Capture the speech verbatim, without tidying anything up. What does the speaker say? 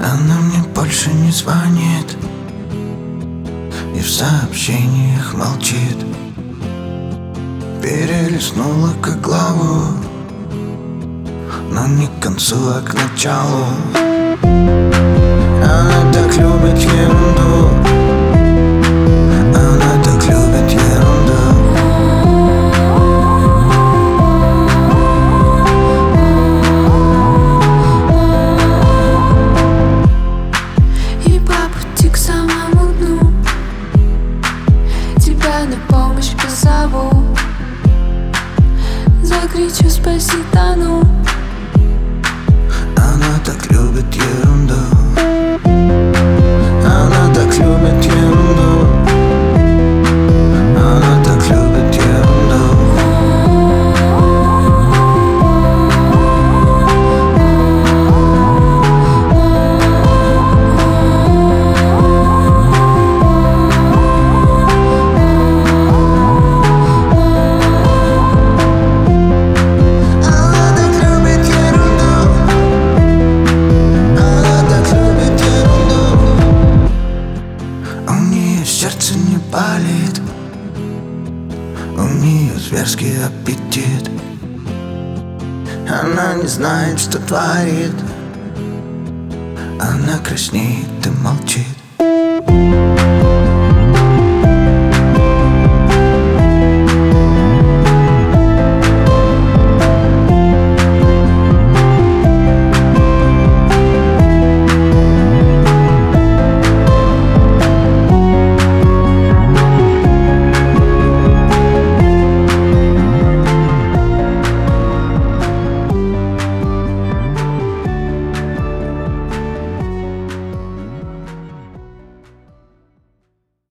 Она мне больше не звонит и в сообщениях молчит. Перелистнула как главу, но не к концу, а к началу. Она так любит ерунду, она так любит ерунду. И по пути к самому дну тебя на помощь позову. Закричу спаси, тону. Она так любит ерунду, она так любит ерунду, она так любит ерунду. Сердце не болит, у нее зверский аппетит. Она не знает, что творит, она краснеет и молчит.